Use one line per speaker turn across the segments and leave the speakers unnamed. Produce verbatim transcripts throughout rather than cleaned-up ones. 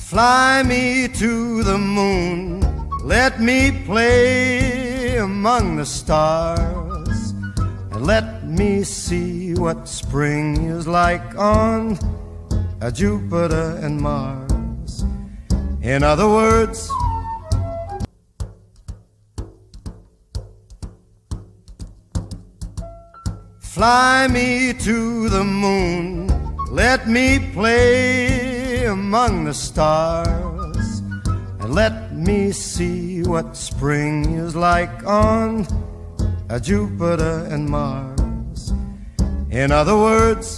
Fly me to the moon, let me play among the stars, and let me see what spring is like on a Jupiter and Mars. In other words, fly me to the moon, let me play among the stars, and let me see what spring is like on a Jupiter and Mars. In other words,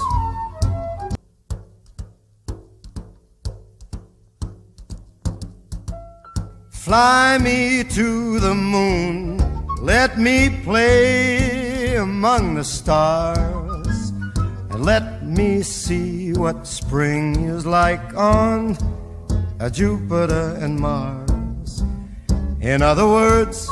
fly me to the moon, let me play among the stars, and let me see what spring is like on a Jupiter and Mars. In other words,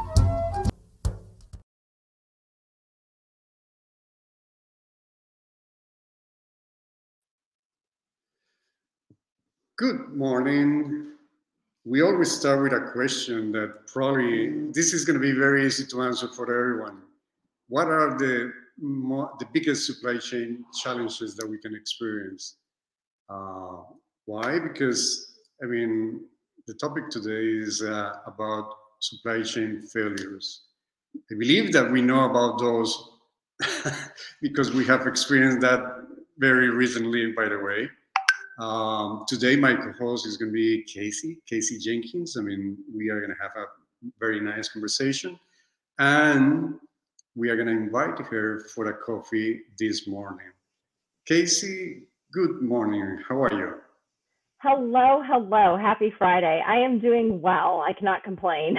good morning. We always start with a question that probably this is going to be very easy to answer for everyone. What are the mo- the biggest supply chain challenges that we can experience? Uh, why? Because I mean, the topic today is uh, about supply chain failures. I believe that we know about those because we have experienced that very recently, by the way. Um, today, my co-host is going to be Casey, Casey Jenkins. I mean, we are going to have a very nice conversation, and we are going to invite her for a coffee this morning. Casey, good morning. How are you?
Hello, hello. Happy Friday. I am doing well. I cannot complain.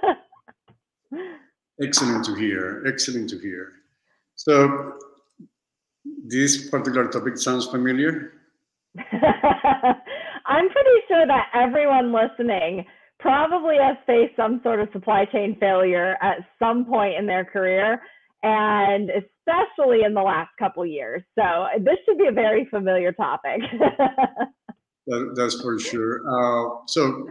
Excellent to hear. Excellent to hear. So, this particular topic sounds familiar.
I'm pretty sure that everyone listening probably has faced some sort of supply chain failure at some point in their career, and especially in the last couple years. So this should be a very familiar topic.
That, that's for sure. Uh, so,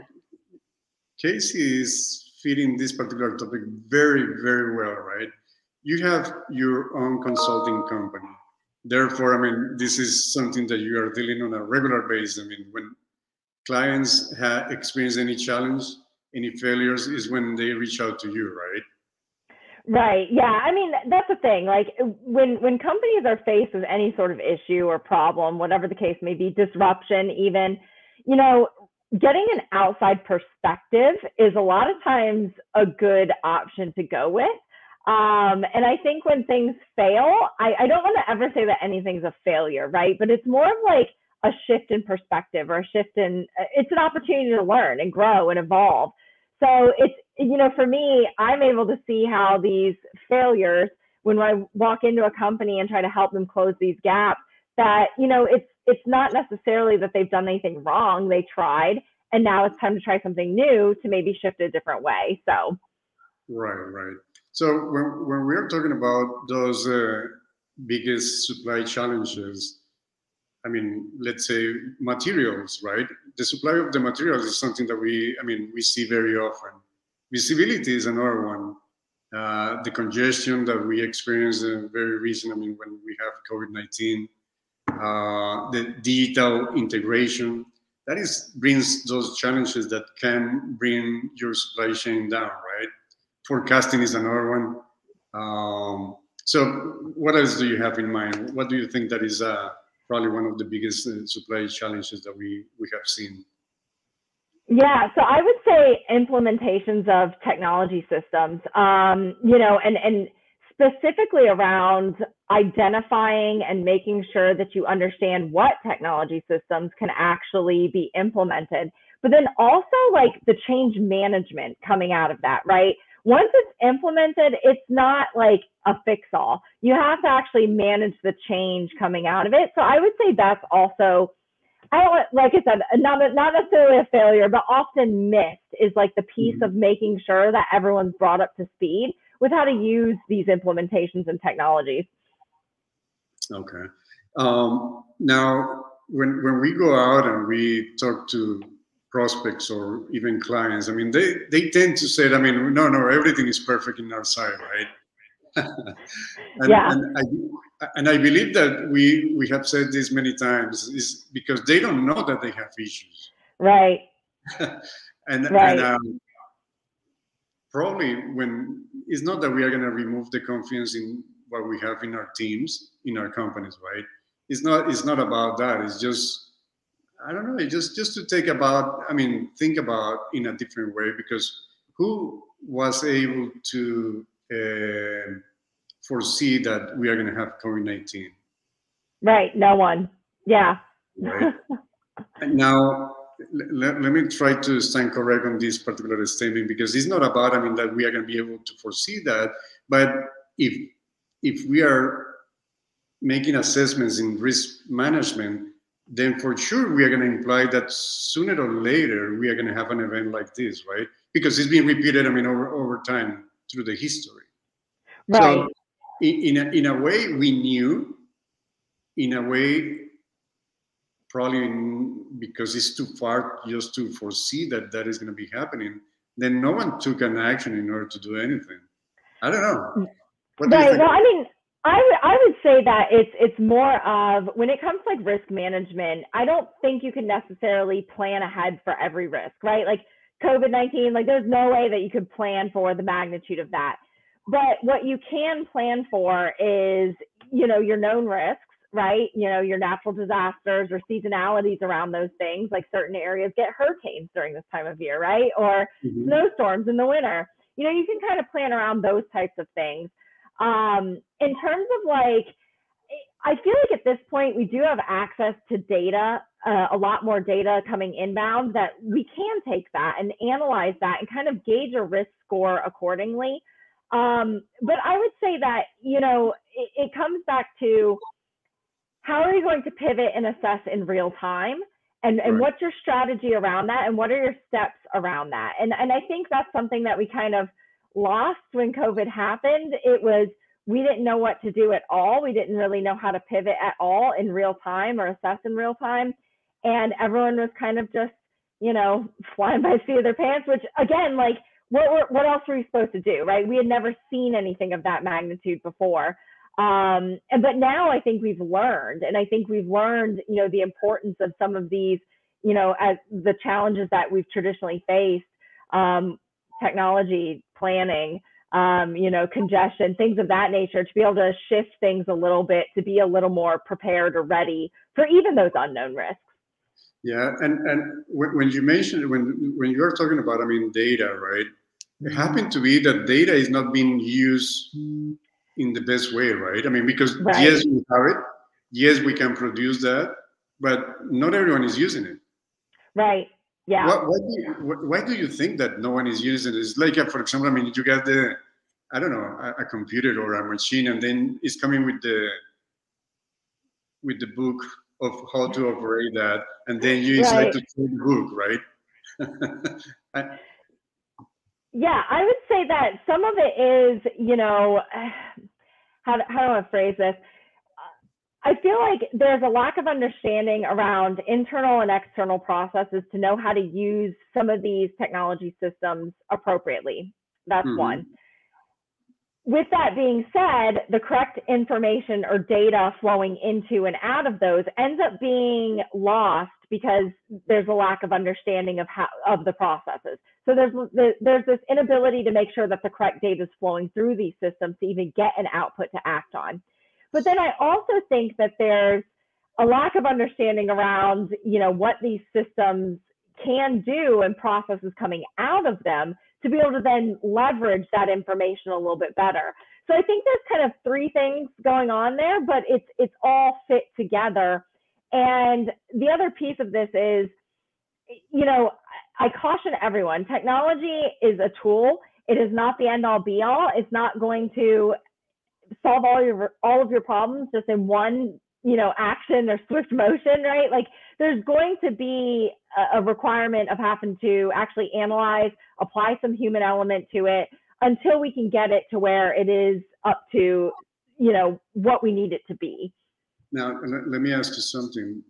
Casey is fitting this particular topic very, very well, right? You have your own consulting company. Therefore, I mean, this is something that you are dealing on a regular basis. I mean, when clients have experienced any challenge, any failures, is when they reach out to you, right?
Right. Yeah. I mean, that's the thing. Like when when companies are faced with any sort of issue or problem, whatever the case may be, disruption, even, you know, getting an outside perspective is a lot of times a good option to go with. Um, and I think when things fail, I, I don't want to ever say that anything's a failure, right? But it's more of like a shift in perspective or a shift in, it's an opportunity to learn and grow and evolve. So it's, you know, for me, I'm able to see how these failures, when I walk into a company and try to help them close these gaps, that, you know, it's, it's not necessarily that they've done anything wrong. They tried, and now it's time to try something new to maybe shift a different way. So.
Right, right. So when, when we're talking about those uh, biggest supply challenges, I mean, let's say materials, right? The supply of the materials is something that we, I mean, we see very often. Visibility is another one. Uh, the congestion that we experience uh, very recent, I mean, when we have COVID nineteen, uh, the digital integration, that is brings those challenges that can bring your supply chain down, right? Forecasting is another one. Um, so, what else do you have in mind? What do you think that is uh, probably one of the biggest uh, supply challenges that we, we have seen?
Yeah, so I would say implementations of technology systems, um, you know, and, and specifically around identifying and making sure that you understand what technology systems can actually be implemented, but then also like the change management coming out of that, right? Once it's implemented, it's not like a fix-all. You have to actually manage the change coming out of it. So I would say that's also, I don't like I said, not not necessarily a failure, but often missed is like the piece mm-hmm. of making sure that everyone's brought up to speed with how to use these implementations and technologies.
Okay. Um, now, when when we go out and we talk to prospects or even clients, I mean, they they tend to say, I mean, no, no, everything is perfect in our side, right? and
Yeah.
and I and I believe that we we have said this many times is because they don't know that they have issues.
Right.
and
right.
and um, probably when it's not that we are going to remove the confidence in what we have in our teams, in our companies, right? It's not it's not about that. It's just I don't know. It's just just to take about. I mean, think about in a different way because who was able to uh, foresee that we are going to have COVID nineteen?
Right. No one. Yeah.
Right. And now, let, let me try to stand correct on this particular statement because it's not about, I mean, that we are going to be able to foresee that. But if if we are making assessments in risk management, then for sure we are going to imply that sooner or later we are going to have an event like this, right? Because it's been repeated, I mean, over, over time through the history.
Right.
So in, in, a, in a way, we knew, in a way, probably because it's too far just to foresee that that is going to be happening, then no one took an action in order to do anything. I don't know.
What do right. you think? Well, I mean, I would I would say that it's it's more of when it comes to like risk management, I don't think you can necessarily plan ahead for every risk, right? Like COVID nineteen, like there's no way that you could plan for the magnitude of that. But what you can plan for is, you know, your known risks, right? You know, your natural disasters or seasonalities around those things, like certain areas get hurricanes during this time of year, right? Or mm-hmm. snowstorms in the winter. You know, you can kind of plan around those types of things. Um, in terms of like, I feel like at this point, we do have access to data, uh, a lot more data coming inbound that we can take that and analyze that and kind of gauge a risk score accordingly. Um, but I would say that, you know, it, it comes back to how are you going to pivot and assess in real time? And, and right. what's your strategy around that? And what are your steps around that? And, and I think that's something that we kind of lost when COVID happened. It was, we didn't know what to do at all. We didn't really know how to pivot at all in real time or assess in real time. And everyone was kind of just, you know, flying by the seat of their pants, which again, like, what, what else were we supposed to do, right? We had never seen anything of that magnitude before. Um, and, but now I think we've learned, and I think we've learned, you know, the importance of some of these, you know, as the challenges that we've traditionally faced, um, technology, planning, um, you know, congestion, things of that nature, to be able to shift things a little bit, to be a little more prepared or ready for even those unknown risks.
Yeah, and and when you mentioned, when when you're talking about, I mean, data, right? It happened to be that data is not being used in the best way, right? I mean, because right. yes, we have it. Yes, we can produce that, but not everyone is using it.
Right. Yeah.
What, why, do you, why do you think that no one is using it? It's like, for example, I mean, you got the, I don't know, a, a computer or a machine, and then it's coming with the with the book of how to operate that, and then you right. like to take the book, right? I,
Yeah, I would say that some of it is, you know, how, how do I phrase this? I feel like there's a lack of understanding around internal and external processes to know how to use some of these technology systems appropriately. That's mm-hmm. one. With that being said, the correct information or data flowing into and out of those ends up being lost because there's a lack of understanding of how of the processes. So there's there's this inability to make sure that the correct data is flowing through these systems to even get an output to act on. But then I also think that there's a lack of understanding around, you know, what these systems can do and processes coming out of them to be able to then leverage that information a little bit better. So I think there's kind of three things going on there, but it's it's all fit together. And the other piece of this is, you know, I caution everyone, technology is a tool. It is not the end all be all. It's not going to solve all your all of your problems just in one, you know, action or swift motion, right? Like there's going to be a, a requirement of having to actually analyze, apply some human element to it until we can get it to where it is up to, you know, what we need it to be.
Now, let me ask you something.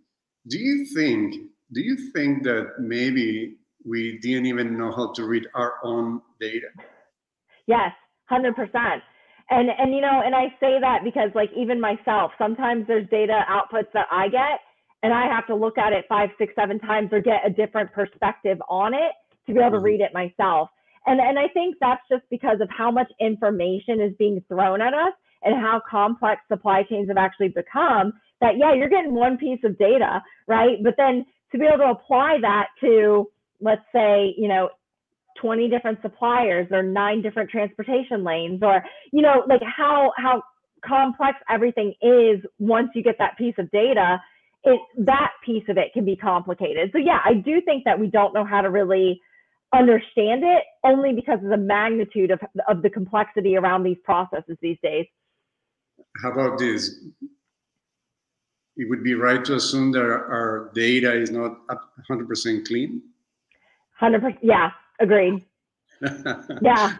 Do you think, do you think that maybe we didn't even know how to read our own data?
Yes, one hundred percent. And, and, you know, and I say that because like even myself, sometimes there's data outputs that I get and I have to look at it five, six, seven times or get a different perspective on it to be able to read it myself. And, and I think that's just because of how much information is being thrown at us and how complex supply chains have actually become, that, yeah, you're getting one piece of data, right? But then to be able to apply that to, let's say, you know, twenty different suppliers or nine different transportation lanes, or, you know, like how, how complex everything is once you get that piece of data, it, that piece of it can be complicated. So yeah, I do think that we don't know how to really understand it, only because of the magnitude of, of the complexity around these processes these days.
How about this? It would be right to assume that our data is not one hundred percent clean?
one hundred percent, yeah, agreed. Yeah.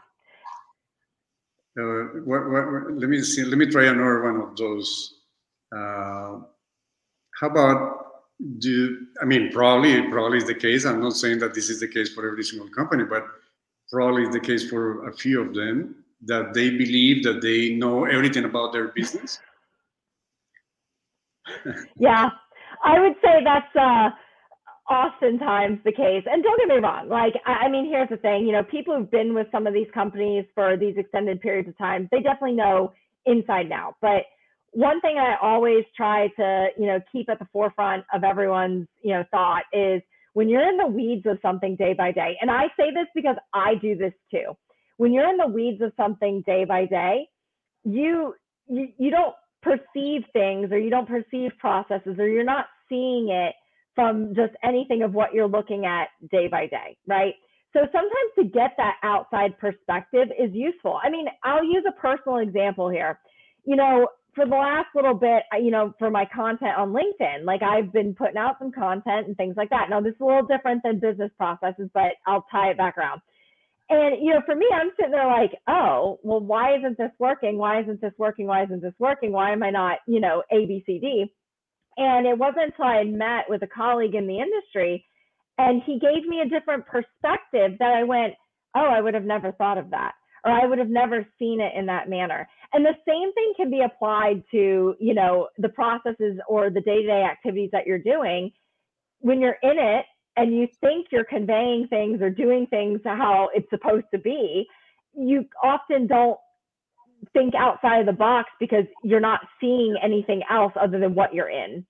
Uh, what, what, what, let me see. Let me try another one of those. Uh, how about do? I mean, probably, probably is the case. I'm not saying that this is the case for every single company, but probably is the case for a few of them, that they believe that they know everything about their business.
Yeah, I would say that's uh, oftentimes the case. And don't get me wrong, like, I mean, here's the thing, you know, people who've been with some of these companies for these extended periods of time, they definitely know inside and out. But one thing I always try to, you know, keep at the forefront of everyone's, you know, thought is when you're in the weeds of something day by day, and I say this because I do this too, when you're in the weeds of something day by day, you, you, you don't perceive things, or you don't perceive processes, or you're not seeing it from just anything of what you're looking at day by day, right? So sometimes to get that outside perspective is useful. I mean, I'll use a personal example here. You know, for the last little bit, you know, for my content on LinkedIn, like I've been putting out some content and things like that. Now, this is a little different than business processes, but I'll tie it back around. And, you know, for me, I'm sitting there like, oh, well, why isn't this working? Why isn't this working? Why isn't this working? Why am I not, you know, A, B, C, D? And it wasn't until I met with a colleague in the industry and he gave me a different perspective that I went, oh, I would have never thought of that, or I would have never seen it in that manner. And the same thing can be applied to, you know, the processes or the day-to-day activities that you're doing. When you're in it and you think you're conveying things or doing things how it's supposed to be, you often don't think outside of the box because you're not seeing anything else other than what you're in.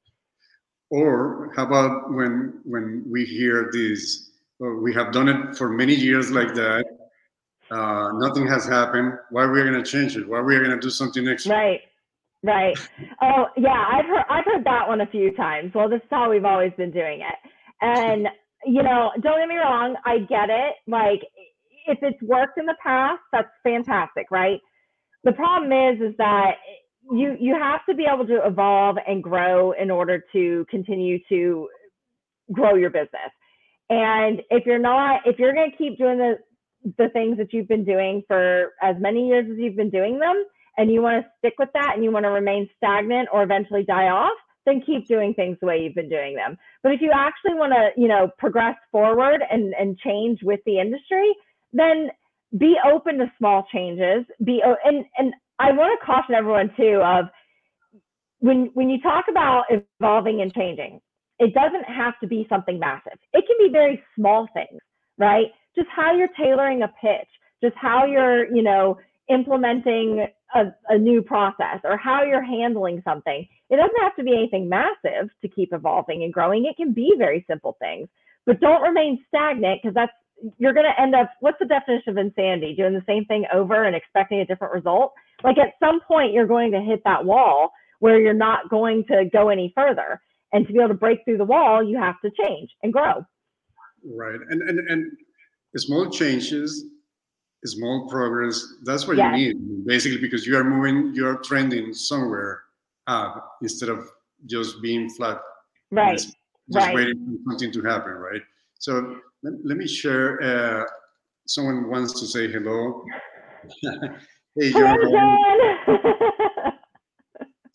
Or how about when when we hear this, well, we have done it for many years like that, uh, nothing has happened, why are we going to change it? Why are we going to do something extra?
Right, right. Oh yeah, I've heard I've heard that one a few times. Well, this is how we've always been doing it. And you know, don't get me wrong, I get it. Like if it's worked in the past, that's fantastic, right? The problem is, is that you you have to be able to evolve and grow in order to continue to grow your business. And if you're not, if you're going to keep doing the the things that you've been doing for as many years as you've been doing them, and you want to stick with that, and you want to remain stagnant or eventually die off, then keep doing things the way you've been doing them. But if you actually want to, you know, progress forward and and change with the industry, then be open to small changes. Be and and I want to caution everyone too of when when you talk about evolving and changing, it doesn't have to be something massive. It can be very small things, right? Just how you're tailoring a pitch, just how you're, you know, implementing a, a new process, or how you're handling something. It doesn't have to be anything massive to keep evolving and growing. It can be very simple things, but don't remain stagnant, because that's you're going to end up, what's the definition of insanity? Doing the same thing over and expecting a different result? Like at some point, you're going to hit that wall where you're not going to go any further. And to be able to break through the wall, you have to change and grow.
Right. And and, and small changes, small progress, that's what
Yes.
you need, basically, because you are moving, you are trending somewhere up instead of just being flat.
Right.
Just, just
right.
waiting for something to happen, right? So let, let me share. Uh, someone wants to say hello. Hey,
Hello,
John.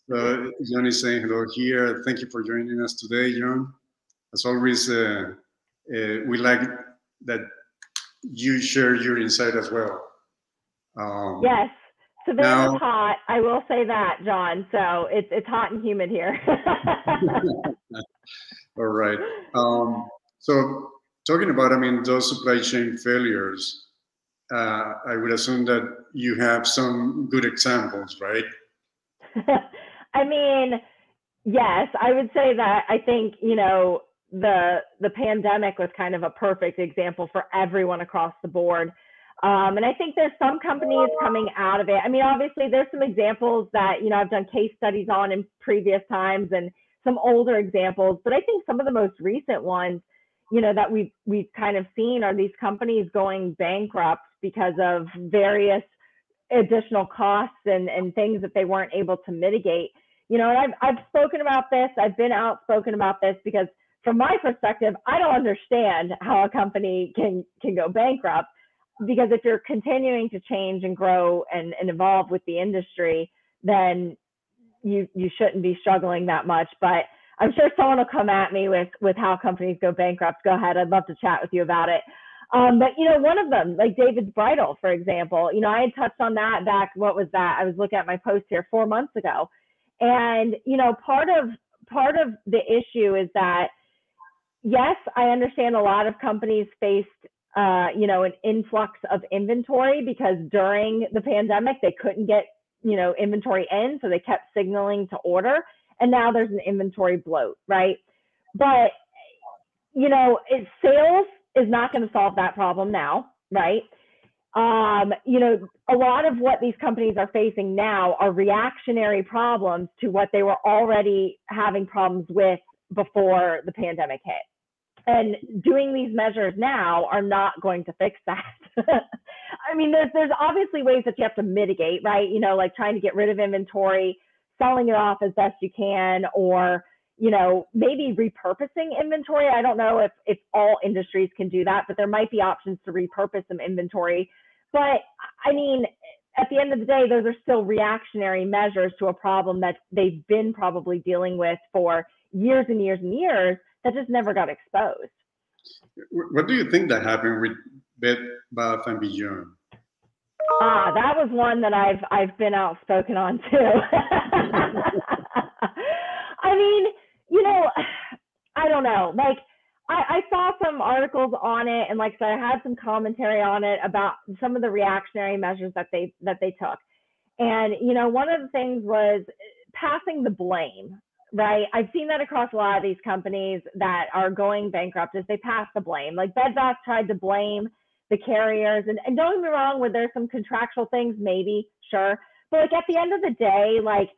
Uh, John is saying hello here. Thank you for joining us today, John. As always, uh, uh, we like that you share your insight as well. Um,
yes, Savannah's
now,
hot. I will say that, John. So it's it's hot and humid here.
all right. Um, so talking about, I mean, those supply chain failures, uh, I would assume that you have some good examples, right?
I mean, yes, I would say that. I think, you know, the the pandemic was kind of a perfect example for everyone across the board. Um, and I think there's some companies coming out of it. I mean, obviously, there's some examples that, you know, I've done case studies on in previous times and some older examples. But I think some of the most recent ones, you know, that we've, we've kind of seen are these companies going bankrupt because of various additional costs and, and things that they weren't able to mitigate. You know, and I've, I've spoken about this. I've been outspoken about this because from my perspective, I don't understand how a company can, can go bankrupt. Because if you're continuing to change and grow and, and evolve with the industry, then you you shouldn't be struggling that much. But I'm sure someone will come at me with with how companies go bankrupt. Go ahead, I'd love to chat with you about it. Um, but you know, one of them, like David's Bridal, for example, you know, I had touched on that back. What was that? I was looking at my post here four months ago, and you know, part of part of the issue is that yes, I understand a lot of companies faced uh, you know, an influx of inventory because during the pandemic, they couldn't get, you know, inventory in. So they kept signaling to order. And now there's an inventory bloat, right? But, you know, it, sales is not going to solve that problem now, right? Um, you know, a lot of what these companies are facing now are reactionary problems to what they were already having problems with before the pandemic hit. And doing these measures now are not going to fix that. I mean, there's there's obviously ways that you have to mitigate, right? You know, like trying to get rid of inventory, selling it off as best you can, or, you know, maybe repurposing inventory. I don't know if, if all industries can do that, but there might be options to repurpose some inventory. But I mean, at the end of the day, those are still reactionary measures to a problem that they've been probably dealing with for years and years and years that just never got exposed.
What do you think that happened with Bed Bath and Beyond?
Ah, that was one that I've I've been outspoken on too. I mean, you know, I don't know. Like, I, I saw some articles on it, and like I said, I had some commentary on it about some of the reactionary measures that they that they took. And you know, one of the things was passing the blame. Right. I've seen that across a lot of these companies that are going bankrupt is they pass the blame. Like Bed Bath tried to blame the carriers. And, and don't get me wrong, where there's some contractual things, maybe, sure. But like at the end of the day, like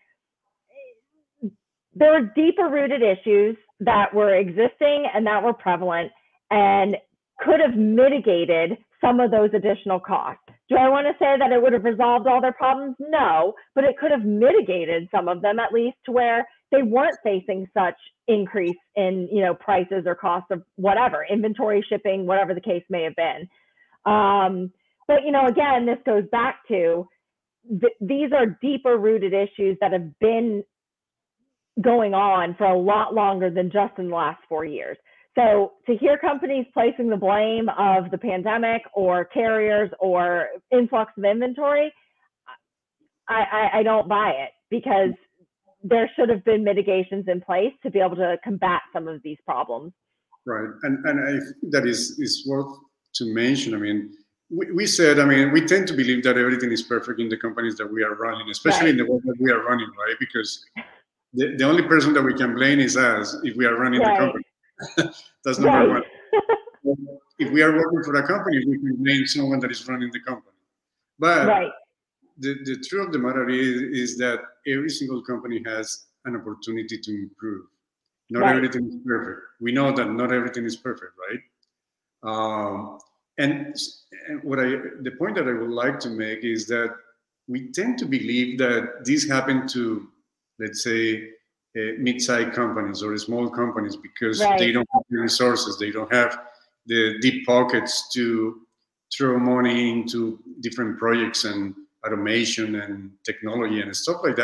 there were deeper rooted issues that were existing and that were prevalent and could have mitigated some of those additional costs. Do I want to say that it would have resolved all their problems? No, but it could have mitigated some of them, at least to where they weren't facing such increase in, you know, prices or costs of whatever, inventory, shipping, whatever the case may have been. Um, but, you know, again, this goes back to th- these are deeper rooted issues that have been going on for a lot longer than just in the last four years. So to hear companies placing the blame of the pandemic or carriers or influx of inventory, I, I, I don't buy it, because there should have been mitigations in place to be able to combat some of these problems.
Right, and and I think that is is worth to mention. I mean, we, we said, I mean, we tend to believe that everything is perfect in the companies that we are running, especially right. in the one that we are running, right? Because the, the only person that we can blame is us if we are running right. the company. That's number right. one. If we are working for a company, we can blame someone that is running the company. But right. the, the truth of the matter is, is that every single company has an opportunity to improve. Not right. everything is perfect. We know that not everything is perfect, right? Um, and, and what I, the point that I would like to make is that we tend to believe that this happened to, let's say, Uh, mid-sized companies or small companies because right. they don't have the resources, they don't have the deep pockets to throw money into different projects and automation and technology and stuff like that.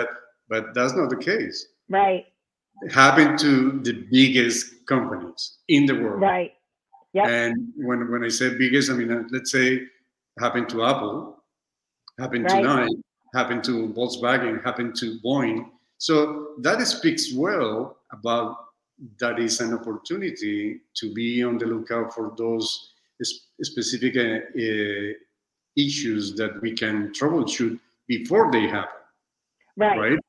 but that's not the case.
Right.
It happened to the biggest companies in the world.
Right. Yep.
And when, when I say biggest, I mean, uh, let's say happened to Apple, happened
Right.
to Nike, happened to Volkswagen, happened to Boeing. So that speaks well about that is an opportunity to be on the lookout for those specific uh, uh, issues that we can troubleshoot before they happen.
Right.
Right.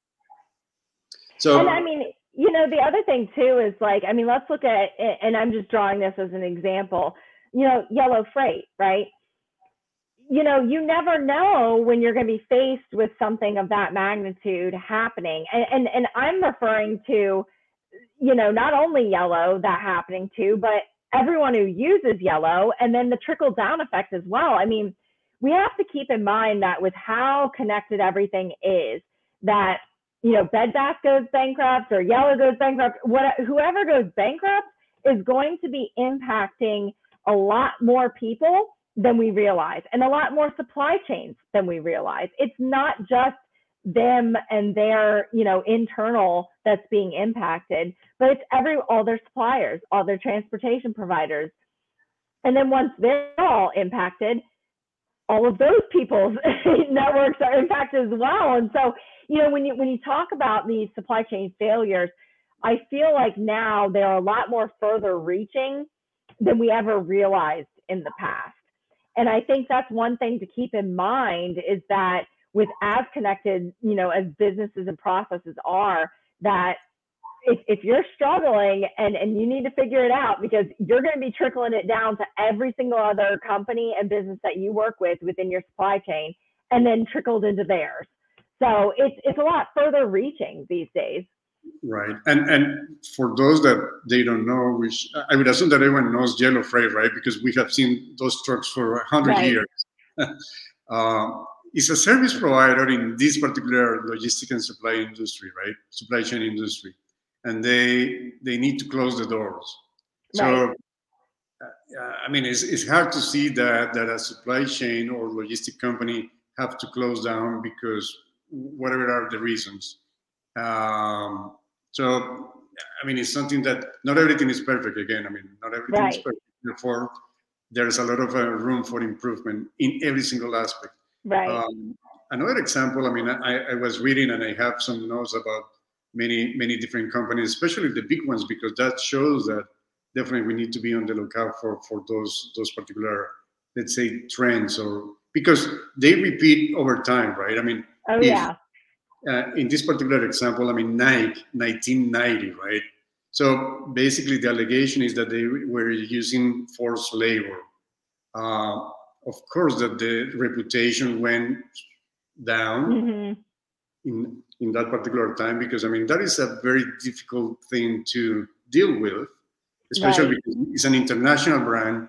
So,
and I mean, you know, the other thing too is like, I mean, let's look at, and I'm just drawing this as an example, you know, yellow freight, right? You know, you never know when you're going to be faced with something of that magnitude happening. And, and, and I'm referring to, you know, not only yellow that happening to, but everyone who uses yellow, and then the trickle down effect as well. I mean, we have to keep in mind that with how connected everything is, that, you know, Bed Bath goes bankrupt or Yellow goes bankrupt, what, whoever goes bankrupt is going to be impacting a lot more people than we realize, and a lot more supply chains than we realize. It's not just them and their, you know, internal that's being impacted, but it's every, all their suppliers, all their transportation providers. And then once they're all impacted, all of those people's networks are impacted as well. And so, you know, when you, when you talk about these supply chain failures, I feel like now they're a lot more further reaching than we ever realized in the past. And I think that's one thing to keep in mind, is that with as connected, you know, as businesses and processes are, that if, if you're struggling and, and you need to figure it out, because you're going to be trickling it down to every single other company and business that you work with within your supply chain, and then trickled into theirs. So it's, it's a lot further reaching these days.
Right. And and for those that they don't know, which I would assume that everyone knows Yellow Freight, right? Because we have seen those trucks for a hundred
Right.
years. uh, it's a service provider in this particular logistic and supply industry, right? Supply chain industry. And they they need to close the doors. So,
Right.
uh, I mean, it's, it's hard to see that, that a supply chain or logistic company have to close down because whatever are the reasons. Um, so, I mean, it's something that not everything is perfect. Again, I mean, not everything is
Right.
perfect. Therefore, there's a lot of uh, room for improvement in every single aspect.
Right.
Um, another example, I mean, I, I was reading and I have some notes about many, many different companies, especially the big ones, because that shows that definitely we need to be on the lookout for, for those, those particular, let's say, trends, or because they repeat over time, right? I mean,
Oh,
if,
yeah.
uh, in this particular example, I mean, Nike, nineteen ninety, right? So basically the allegation is that they were using forced labor. Uh, of course, that the reputation went down
Mm-hmm.
in, in that particular time, because, I mean, that is a very difficult thing to deal with, especially
Right.
because it's an international brand.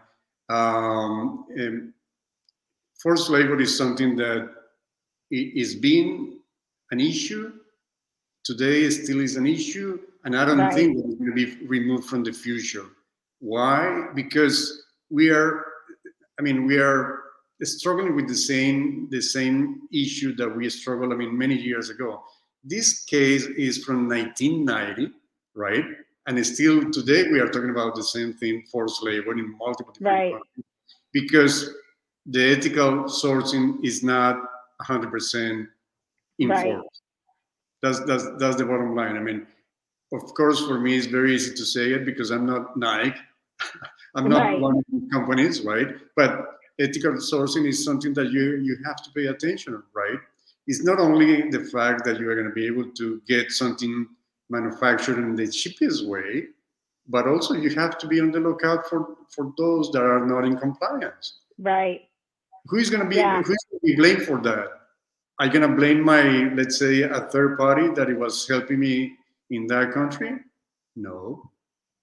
Um, and forced labor is something that i- is being an issue today, still is an issue, and I don't
Right.
think that it's going to be removed from the future. Why? Because we are, I mean, we are struggling with the same the same issue that we struggled, I mean, many years ago. This case is from nineteen ninety, right? And still today we are talking about the same thing, forced labor in multiple different
Right.
countries, because the ethical sourcing is not one hundred percent enforced.
Right.
That's, that's, that's the bottom line. I mean, of course, for me, it's very easy to say it because I'm not Nike. I'm not
Right.
one of the companies, right? But ethical sourcing is something that you, you have to pay attention to, right? It's not only the fact that you are going to be able to get something manufactured in the cheapest way, but also you have to be on the lookout for, for those that are not in compliance.
Right.
Who is going to be
Yeah.
who's going to be blamed for that? Are you going to blame my, let's say, a third party that it was helping me in that country? No.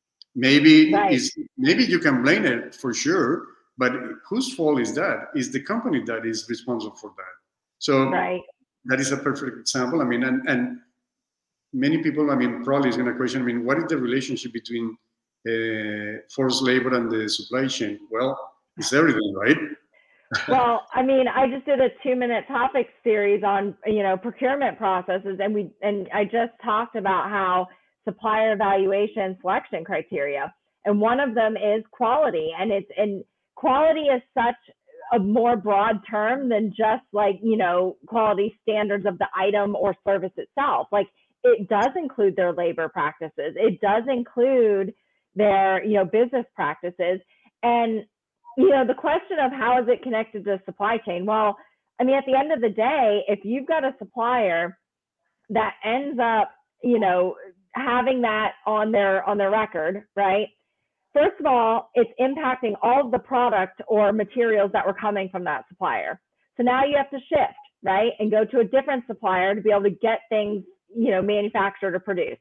Maybe
Right.
is maybe you can blame it for sure, but whose fault is that? Is the company that is responsible for that. So
Right.
that is a perfect example. I mean, and, and many people, I mean, probably is going to question, I mean, what is the relationship between uh, forced labor and the supply chain? Well, it's everything, right?
Well, I mean, I just did a two-minute topic series on, you know, procurement processes, and we and I just talked about how supplier evaluation selection criteria, and one of them is quality, and it's and quality is such a more broad term than just like, you know, quality standards of the item or service itself. Like it does include their labor practices. It does include their, you know, business practices. And you know, the question of how is it connected to supply chain? Well, I mean, at the end of the day, if you've got a supplier that ends up, you know, having that on their on their record, right? First of all, it's impacting all of the product or materials that were coming from that supplier. So now you have to shift, right? And go to a different supplier to be able to get things, you know, manufactured or produced.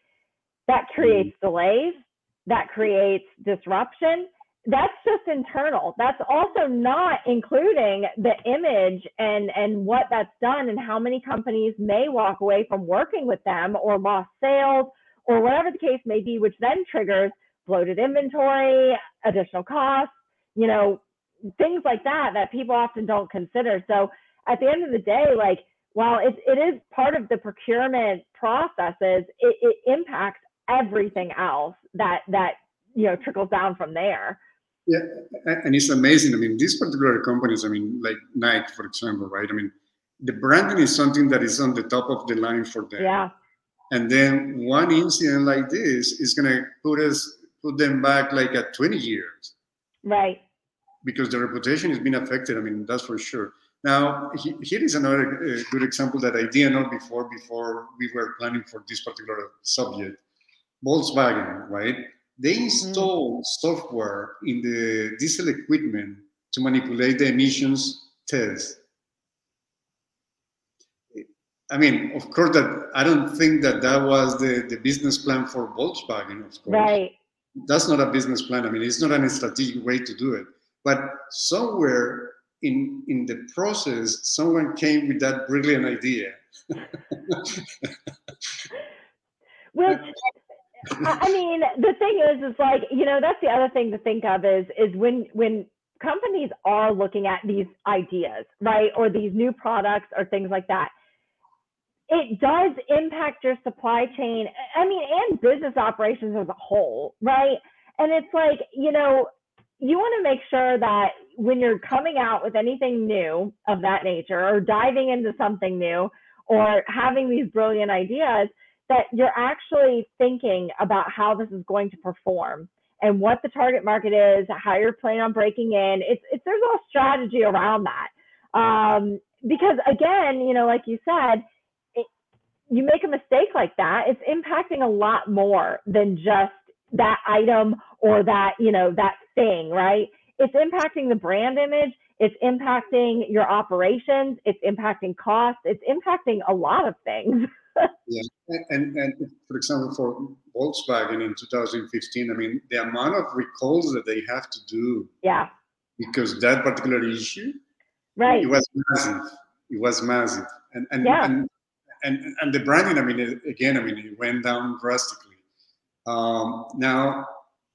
That creates delays, that creates disruption. That's just internal. That's also not including the image and, and what that's done and how many companies may walk away from working with them or lost sales or whatever the case may be, which then triggers bloated inventory, additional costs, you know, things like that that people often don't consider. So at the end of the day, like, while it, it is part of the procurement processes, it, it impacts everything else that, that, you know, trickles down from there.
Yeah, and it's amazing. I mean, these particular companies, I mean, like Nike, for example, right? I mean, the branding is something that is on the top of the line for them.
Yeah.
And then one incident like this is going to put us, put them back like at twenty years.
Right.
Because the reputation has been affected. I mean, that's for sure. Now, he, here is another uh, good example that I didn't know before, before we were planning for this particular subject. Volkswagen, right? They install mm. software in the diesel equipment to manipulate the emissions test. I mean, of course, that I don't think that that was the, the business plan for Volkswagen, of course.
Right.
That's not a business plan. I mean, it's not a strategic way to do it. But somewhere in, in the process, someone came with that brilliant idea.
Which... I mean, the thing is, is like, you know, that's the other thing to think of is, is when, when companies are looking at these ideas, right? Or these new products or things like that, it does impact your supply chain. I mean, and business operations as a whole, right? And it's like, you know, you want to make sure that when you're coming out with anything new of that nature or diving into something new or having these brilliant ideas, that you're actually thinking about how this is going to perform and what the target market is, how you're planning on breaking in. It's, it's there's a strategy around that. Um, because again, you know, like you said, it, you make a mistake like that, it's impacting a lot more than just that item or that, you know, that thing, right? It's impacting the brand image. It's impacting your operations. It's impacting costs. It's impacting a lot of things.
Yeah, and, and for example, for Volkswagen in two thousand fifteen, I mean, the amount of recalls that they have to do,
yeah,
because that particular issue,
right,
it was massive. It was massive, and and
yeah.
and, and and the branding, I mean, again, I mean, it went down drastically. Um, now,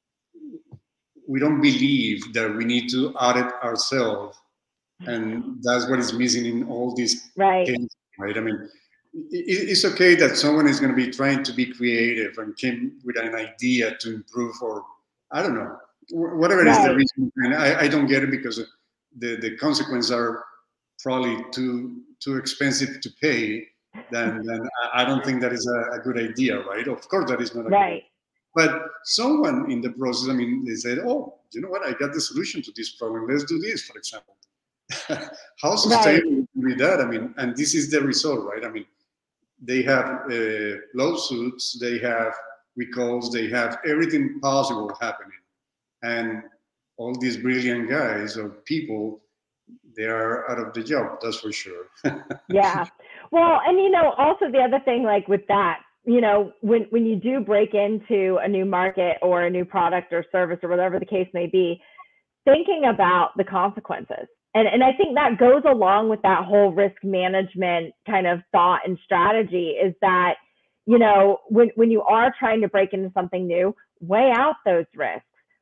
we don't believe that we need to audit ourselves, and that's what is missing in all these
right.
cases, right? I mean. It's okay that someone is going to be trying to be creative and came with an idea to improve, or I don't know, whatever right. is the reason. And I, I don't get it because the, the consequences are probably too too expensive to pay. Then, then I don't think that is a, a good idea, right? Of course, that is not a
right.
good idea. But someone in the process, I mean, they said, "Oh, you know what? I got the solution to this problem. Let's do this, for example." How sustainable right. is that? I mean, and this is the result, right? I mean. They have uh, lawsuits, they have recalls, they have everything possible happening. And all these brilliant guys or people, they are out of the job, that's for sure.
Yeah. Well, and you know, also the other thing, like with that, you know, when, when you do break into a new market or a new product or service or whatever the case may be, thinking about the consequences. And, and I think that goes along with that whole risk management kind of thought and strategy is that, you know, when, when you are trying to break into something new, weigh out those risks.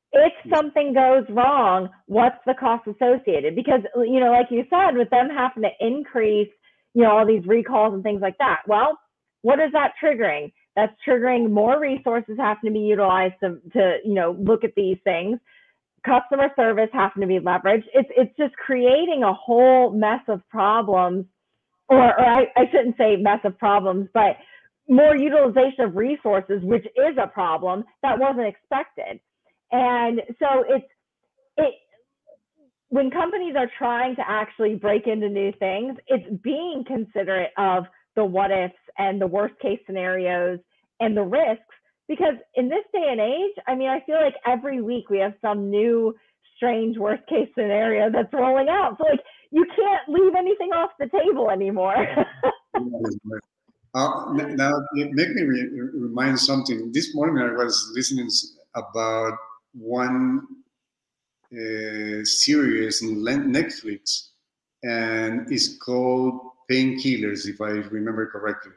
if something goes wrong, what's the cost associated? Because, you know, like you said, with them having to increase, you know, all these recalls and things like that, well, what is that triggering? That's triggering more resources having to be utilized to, to, you know, look at these things. Customer service having to be leveraged. It's it's just creating a whole mess of problems, or, or I, I shouldn't say mess of problems, but more utilization of resources, which is a problem that wasn't expected. And so it's it when companies are trying to actually break into new things, it's being considerate of the what ifs and the worst case scenarios and the risks. Because in this day and age, I mean, I feel like every week we have some new strange worst case scenario that's rolling out. So like you can't leave anything off the table anymore.
uh, now, make me re- remind something. This morning I was listening about one uh, series in Netflix, and it's called Painkillers, if I remember correctly.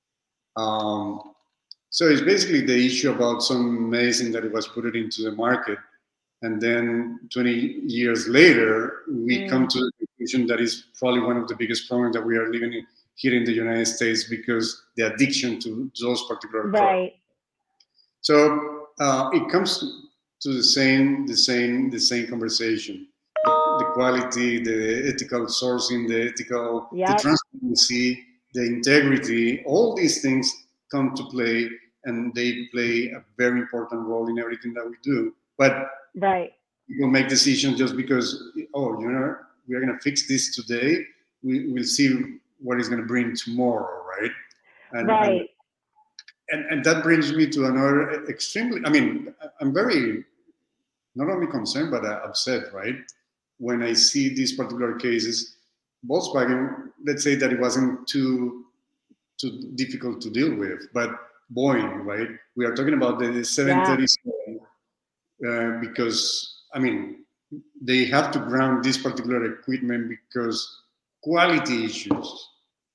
Um, so it's basically the issue about some medicine that it was put into the market, and then twenty years later, we mm. come to the conclusion that is probably one of the biggest problems that we are living in here in the United States, because the addiction to those particular
right.
products. So uh, it comes to the same, the same, the same conversation: the, the quality, the ethical sourcing, the ethical, yep. the transparency, the integrity. All these things come to play, and they play a very important role in everything that we do. But
right.
people make decisions just because, oh, you know, we are going to fix this today. We will see what it's going to bring tomorrow, right? And,
right.
And, and and that brings me to another extremely. I mean, I'm very not only concerned but upset, right? When I see these particular cases, Volkswagen. Let's say that it wasn't too too difficult to deal with, but Boeing, right? We are talking about the seven thirty-seven yeah. uh, because I mean they have to ground this particular equipment because quality issues.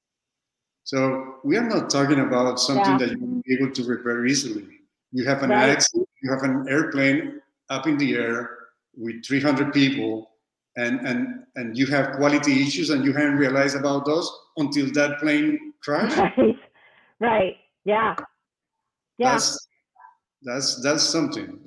So we are not talking about something yeah. that you will be able to repair easily. You have an right. accident, you have an airplane up in the air with three hundred people, and and and you have quality issues, and you haven't realized about those until that plane crashed.
Right. Right. Yeah. Yeah.
That's that's that's something.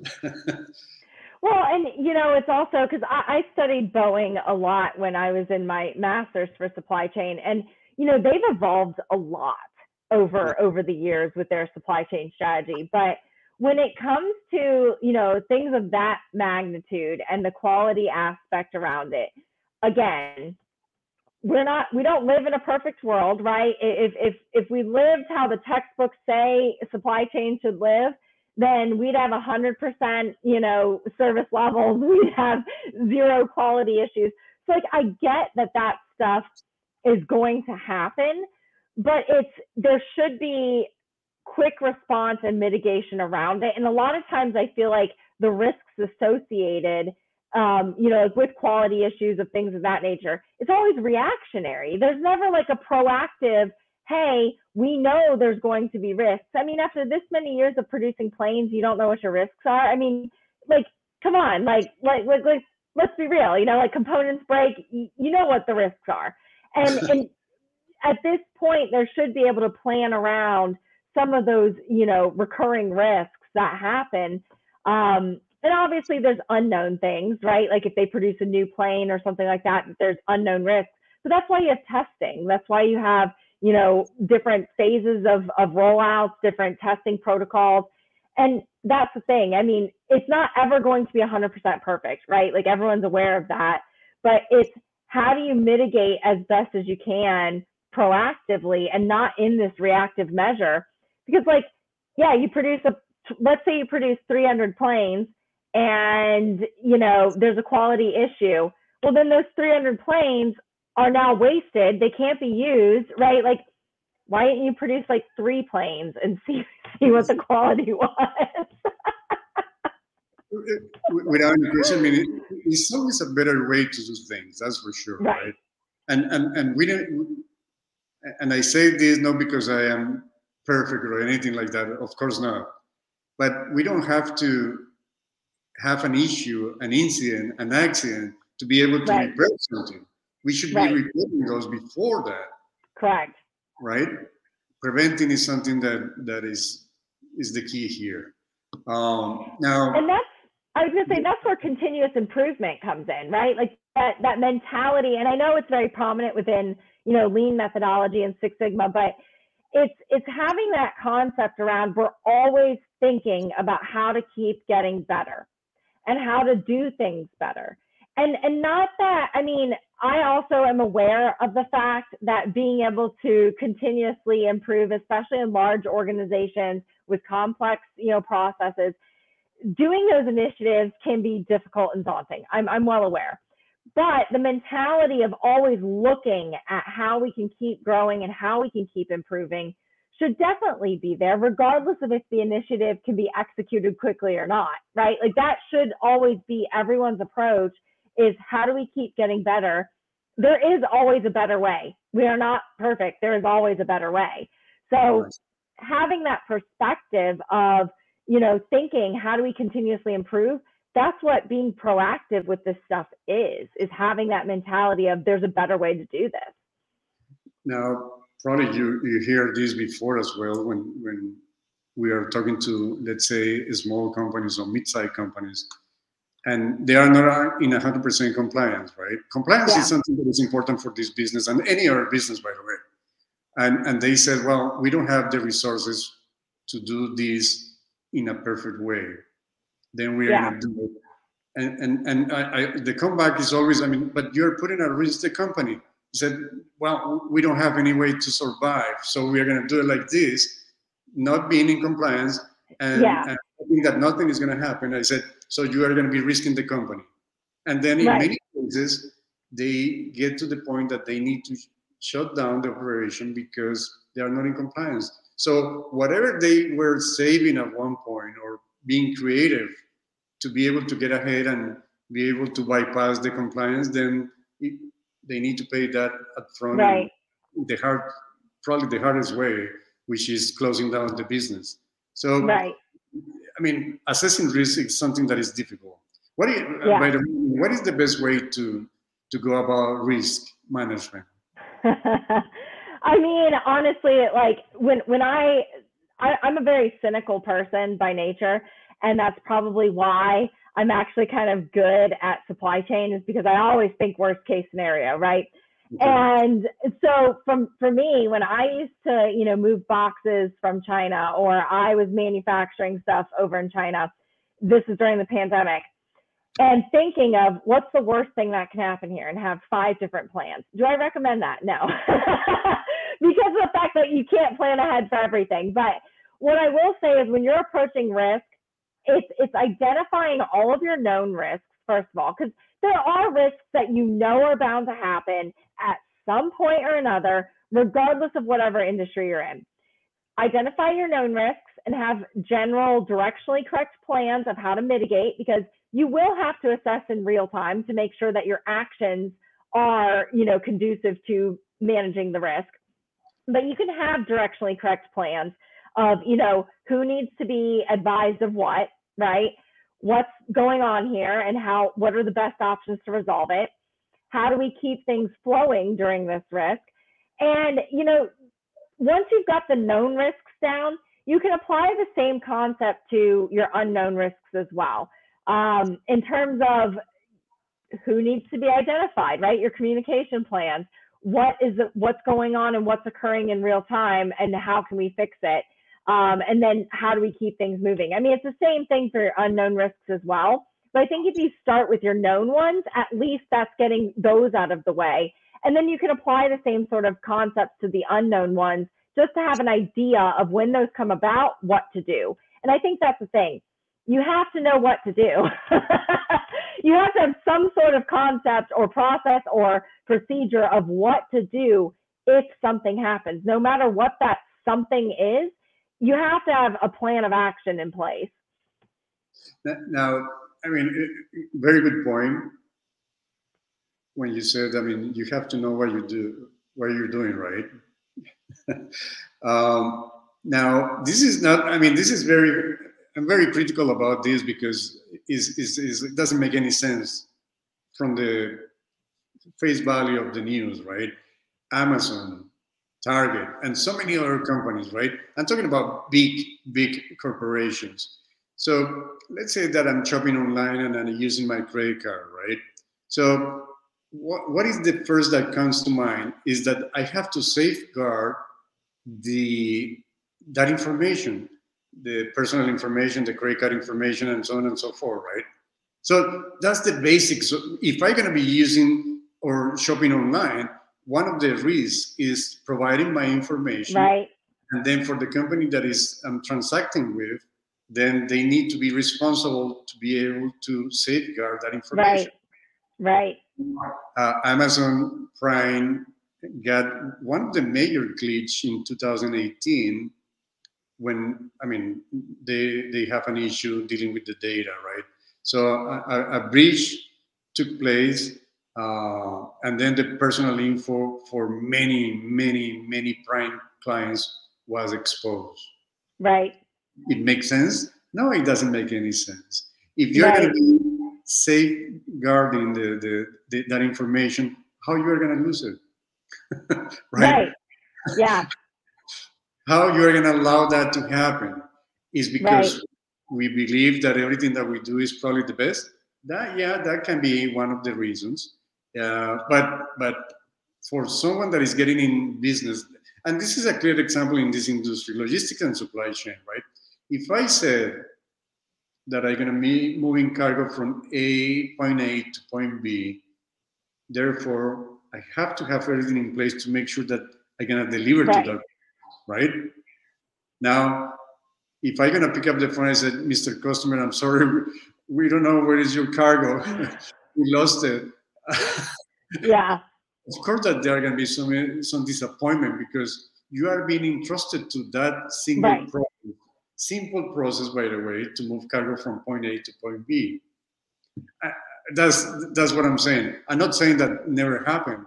Well, and you know, it's also because I, I studied Boeing a lot when I was in my master's for supply chain, and you know, they've evolved a lot over over the years with their supply chain strategy. But when it comes to, you know, things of that magnitude and the quality aspect around it, again, we're not we don't live in a perfect world, right? If if if we lived how the textbooks say supply chain should live, then we'd have a hundred percent, you know, service levels. We'd have zero quality issues. So like, I get that that stuff is going to happen, but it's there should be quick response and mitigation around it. And a lot of times I feel like the risks associated, um, you know, with quality issues of things of that nature, it's always reactionary. There's never like a proactive, hey, we know there's going to be risks. I mean, after this many years of producing planes, you don't know what your risks are. I mean, like, come on, like, like, like, like let's be real, you know, like components break, you know what the risks are. And, and at this point, there should be able to plan around some of those, you know, recurring risks that happen. Um, and obviously there's unknown things, right? Like if they produce a new plane or something like that, there's unknown risks. So that's why you have testing. That's why you have, you know, different phases of, of rollouts, different testing protocols. And that's the thing. I mean, it's not ever going to be one hundred percent perfect, right? Like everyone's aware of that. But it's how do you mitigate as best as you can proactively and not in this reactive measure? Because like, yeah, you produce a, let's say you produce three hundred planes and, you know, there's a quality issue. Well, then those three hundred planes are now wasted. They can't be used, right? Like, why didn't you produce like three planes and see, see what the quality was?
Without any question, I mean, it's always a better way to do things. That's for sure, right? right? And and and we didn't. And I say this not because I am perfect or anything like that. Of course not. But we don't have to have an issue, an incident, an accident to be able to
Right.
repair something. We should
Right.
be repairing those before that,
Correct.
right? Preventing is something that that is is the key here. Um, now,
And that's, I was gonna say, that's where continuous improvement comes in, right? Like that that mentality. And I know it's very prominent within, you know, lean methodology and Six Sigma, but it's it's having that concept around we're always thinking about how to keep getting better and how to do things better. And and not that, I mean, I also am aware of the fact that being able to continuously improve, especially in large organizations with complex, you know, processes, doing those initiatives can be difficult and daunting. I'm I'm well aware. But the mentality of always looking at how we can keep growing and how we can keep improving should definitely be there, regardless of if the initiative can be executed quickly or not, right? Like that should always be everyone's approach, is how do we keep getting better? There is always a better way. We are not perfect. There is always a better way. So having that perspective of, you know, thinking, how do we continuously improve? That's what being proactive with this stuff is, is having that mentality of there's a better way to do this.
now probably you, you hear this before as well when, when we are talking to, let's say, small companies or mid-sized companies, and they are not in one hundred percent compliance, right? Compliance
Yeah.
is something that is important for this business and any other business, by the way. And, and they said, well, we don't have the resources to do this in a perfect way. Then we are
Yeah.
going to do it. And, and, and I, I, the comeback is always, I mean, but you're putting at risk the company. He said, well, we don't have any way to survive, so we are going to do it like this, not being in compliance, and,
Yeah.
and hoping that nothing is going to happen. I said, so you are going to be risking the company. And then in
Right.
many cases, they get to the point that they need to shut down the operation because they are not in compliance. So whatever they were saving at one point or being creative to be able to get ahead and be able to bypass the compliance, then it, they need to pay that upfront.
Right.
And the hard, probably the hardest way, which is closing down the business. So,
Right.
I mean, assessing risk is something that is difficult. What is,
Yeah.
by the way, what is the best way to to go about risk management?
I mean, honestly, like when when I, I I'm a very cynical person by nature, and that's probably why I'm actually kind of good at supply chain, is because I always think worst case scenario, right?
Okay.
And so from for me, when I used to, you know, move boxes from China, or I was manufacturing stuff over in China, this is during the pandemic, and thinking of what's the worst thing that can happen here, and have five different plans. Do I recommend that? No, because of the fact that you can't plan ahead for everything. But what I will say is when you're approaching risk, it's it's identifying all of your known risks, first of all, because there are risks that you know are bound to happen at some point or another, regardless of whatever industry you're in. Identify your known risks and have general directionally correct plans of how to mitigate, because you will have to assess in real time to make sure that your actions are, you know, conducive to managing the risk. But you can have directionally correct plans of, you know, who needs to be advised of what, right? What's going on here, and how, what are the best options to resolve it? How do we keep things flowing during this risk? And, you know, once you've got the known risks down, you can apply the same concept to your unknown risks as well. Um, in terms of who needs to be identified, right? Your communication plans, what is it, what's going on and what's occurring in real time, and how can we fix it? Um, and then how do we keep things moving? I mean, it's the same thing for your unknown risks as well. But I think if you start with your known ones, at least that's getting those out of the way. And then you can apply the same sort of concepts to the unknown ones, just to have an idea of when those come about, what to do. And I think that's the thing. You have to know what to do. You have to have some sort of concept or process or procedure of what to do if something happens. No matter what that something is, you have to have a plan of action in place.
Now, I mean, very good point. When you said, I mean, you have to know what you do, what you're doing, right? um, now, this is not, I mean, this is very, I'm very critical about this, because is, is, is it doesn't make any sense from the face value of the news, right? Amazon, Target, and so many other companies, right? I'm talking about big, big corporations. So let's say that I'm shopping online and I'm using my credit card, right? So what, what is the first that comes to mind is that I have to safeguard the that information, the personal information, the credit card information, and so on and so forth, right? So that's the basics. So if I'm going to be using or shopping online, one of the risks is providing my information,
right?
And then for the company that is I'm transacting with, then they need to be responsible to be able to safeguard that information.
Right, right.
Uh, Amazon Prime got one of the major glitch in two thousand eighteen when, I mean, they they have an issue dealing with the data, right? So a, a breach took place, uh, and then the personal info for many, many, many Prime clients was exposed.
Right.
It makes sense? No, it doesn't make any sense. If you're
right.
going to be safeguarding the, the, the, that information, how you are going to lose it? right?
Right. Yeah.
How you're going to allow that to happen is because
right.
we believe that everything that we do is probably the best. That yeah, that can be one of the reasons. Uh, but but for someone that is getting in business, and this is a clear example in this industry, logistics and supply chain, right? If I said that I'm going to be moving cargo from A, point A to point B, therefore I have to have everything in place to make sure that I'm going to deliver
right.
to that, right? Now, if I'm going to pick up the phone and say, Mister Customer, I'm sorry, we don't know where is your cargo. We lost it.
yeah.
Of course that there are going to be some, some disappointment because you are being entrusted to that single
right.
process. Simple process, by the way, to move cargo from point A to point B. Uh, that's that's what I'm saying. I'm not saying that never happened,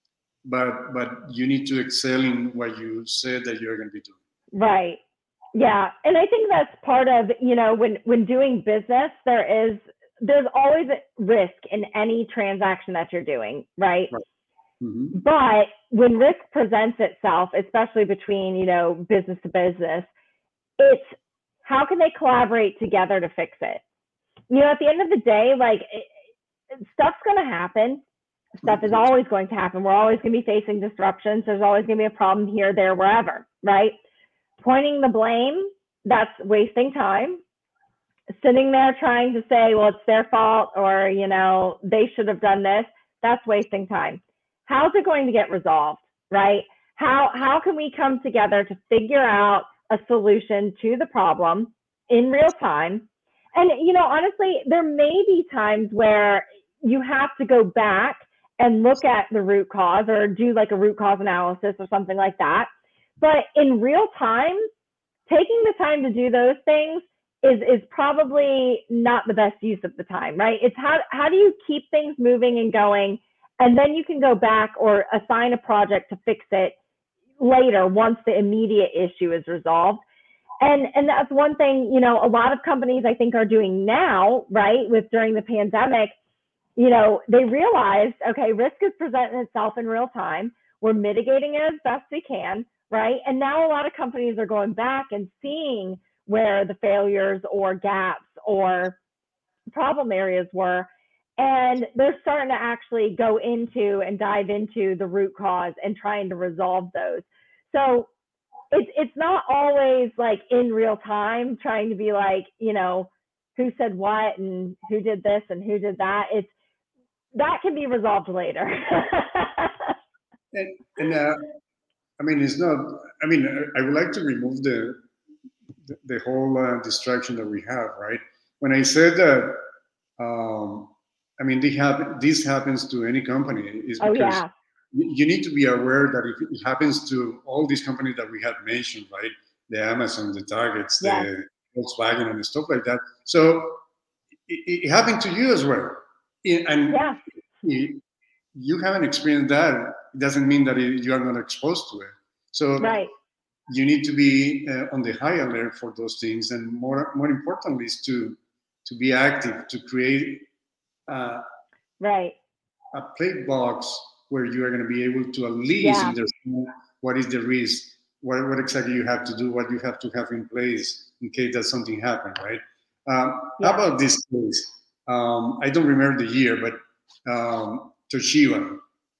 but but you need to excel in what you said that you're going to be doing.
Right. Yeah, and I think that's part of, you know, when when doing business, there is there's always risk in any transaction that you're doing, right?
right. Mm-hmm.
But when risk presents itself, especially between, you know, business to business, it's how can they collaborate together to fix it? You know, at the end of the day, like it, stuff's going to happen. Stuff is always going to happen. We're always going to be facing disruptions. There's always going to be a problem here, there, wherever, right? Pointing the blame, that's wasting time. Sitting there trying to say, well, it's their fault, or, you know, they should have done this, that's wasting time. How's it going to get resolved, right? How, how can we come together to figure out a solution to the problem in real time? And, you know, honestly, there may be times where you have to go back and look at the root cause or do like a root cause analysis or something like that. But in real time, taking the time to do those things is, is probably not the best use of the time, right? It's how, how do you keep things moving and going, and then you can go back or assign a project to fix it later once the immediate issue is resolved. And, and that's one thing, you know, a lot of companies I think are doing now, right, with during the pandemic. You know, they realized, okay, risk is presenting itself in real time. We're mitigating it as best we can, right? And now a lot of companies are going back and seeing where the failures or gaps or problem areas were. And they're starting to actually go into and dive into the root cause and trying to resolve those. So it's, it's not always like in real time trying to be like, you know, who said what and who did this and who did that. It's, that can be resolved later.
and and uh, I mean, it's not, I mean, I would like to remove the the, the whole uh, distraction that we have, right? When I said that, um, I mean, they have, this happens to any company is because
oh, yeah.
you need to be aware that if it happens to all these companies that we have mentioned, right? The Amazon, the Targets, yeah. the Volkswagen and stuff like that. So it, it happened to you as well. And
yeah.
you haven't experienced that, it doesn't mean that it, you are not exposed to it. So
right.
you need to be uh, on the high alert for those things. And more more importantly is to to be active, to create uh,
right.
a play box where you are going to be able to at least
Yeah.
understand what is the risk, what, what exactly you have to do, what you have to have in place in case that something happened, right? Um,
Yeah.
How about this case? Um, I don't remember the year, but um, Toshiba,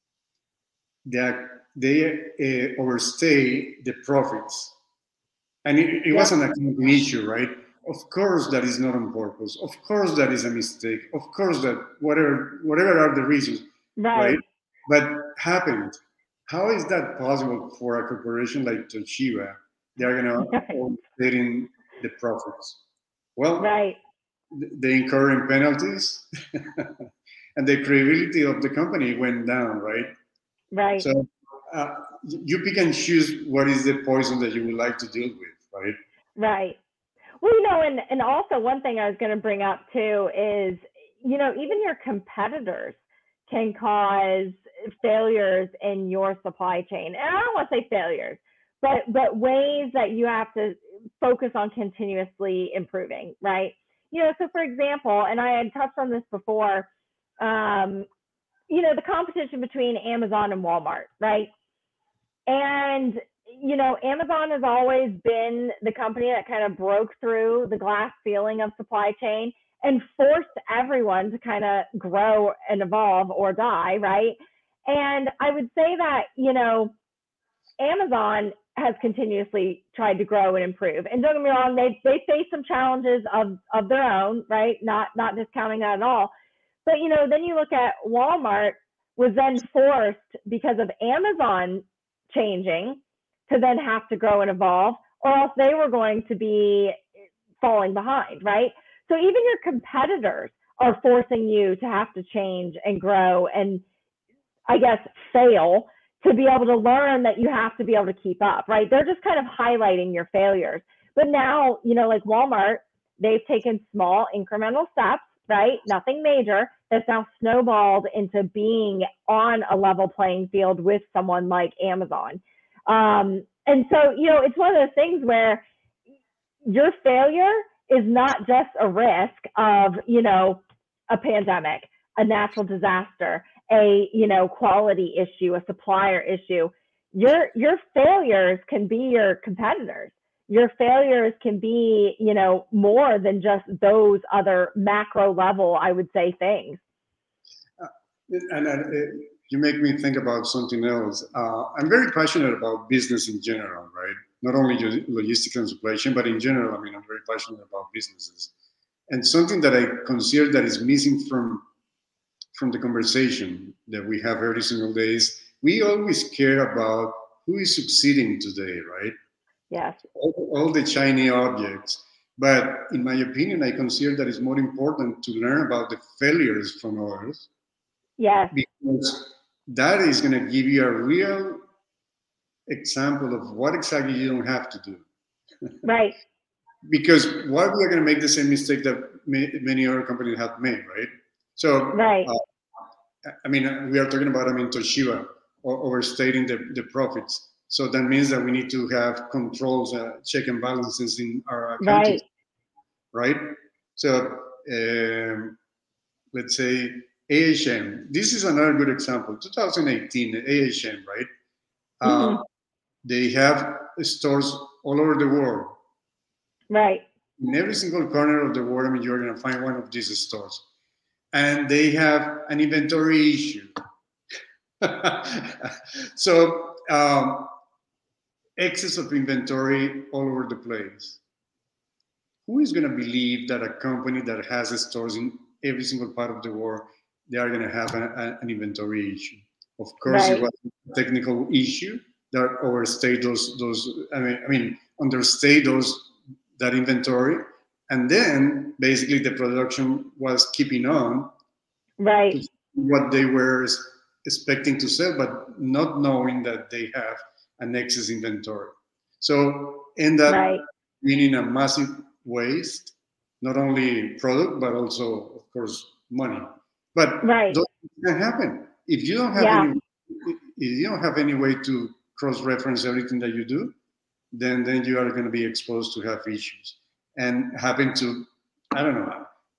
they, they uh, overstay the profits. And it, it
Yeah.
was an accounting issue, right? Of course, that is not on purpose. Of course, that is a mistake. Of course, that whatever whatever are the reasons,
Right.
right? But happened. How is that possible for a corporation like Toshiba? They are going to overstating the profits. Well,
Right.
they incurring penalties, and the credibility of the company went down, right?
Right.
So uh, you pick and choose what is the poison that you would like to deal with, right?
Right. Well, you know, and, and also one thing I was going to bring up too is, you know, even your competitors can cause failures in your supply chain. And I don't want to say failures, but but ways that you have to focus on continuously improving, right? You know, so for example, and I had touched on this before, um, you know, the competition between Amazon and Walmart, right? And you know, Amazon has always been the company that kind of broke through the glass ceiling of supply chain and forced everyone to kind of grow and evolve or die, right? And I would say that, you know, Amazon has continuously tried to grow and improve. And don't get me wrong, they they face some challenges of of their own, right? Not not discounting that at all. But you know, then you look at Walmart was then forced because of Amazon changing to then have to grow and evolve, or else they were going to be falling behind, right? So even your competitors are forcing you to have to change and grow and, I guess, fail to be able to learn that you have to be able to keep up, right? They're just kind of highlighting your failures. But now, you know, like Walmart, they've taken small incremental steps, right? Nothing major, that's now snowballed into being on a level playing field with someone like Amazon. Um, and so, you know, it's one of those things where your failure is not just a risk of, you know, a pandemic, a natural disaster, a, you know, quality issue, a supplier issue. Your, your failures can be your competitors. Your failures can be, you know, more than just those other macro level, I would say, things.
Uh, and uh, you make me think about something else. Uh, I'm very passionate about business in general, right? Not only logistics and supply chain, but in general, I mean, I'm very passionate about businesses. And something that I consider that is missing from from the conversation that we have every single day is we always care about who is succeeding today, right?
Yes.
All, all the shiny objects. But in my opinion, I consider that it's more important to learn about the failures from others.
Yes.
Because that is going to give you a real example of what exactly you don't have to do.
Right.
Because why we are going to make the same mistake that may, many other companies have made, right? So,
right.
Uh, I mean, we are talking about, I mean, Toshiba overstating the, the profits. So that means that we need to have controls, uh, check and balances in our accounting, right? right? So um, let's say A H M. This is another good example. twenty eighteen, A H M, right? Mm-hmm. Uh, they have stores all over the world.
Right.
In every single corner of the world, I mean, you're going to find one of these stores. And they have an inventory issue. So um, excess of inventory all over the place. Who is going to believe that a company that has stores in every single part of the world, they are going to have a, a, an inventory issue? Of course, right. It was a technical issue that overstayed those those. I mean, I mean, understay those that inventory. And then basically the production was keeping on,
right?
What they were expecting to sell, but not knowing that they have an excess inventory. So end up right. being a massive waste, not only product, but also, of course, money. But
right.
those can happen. If you don't have
yeah.
any if you don't have any way to cross-reference everything that you do, then then you are going to be exposed to have issues. And happen to, I don't know,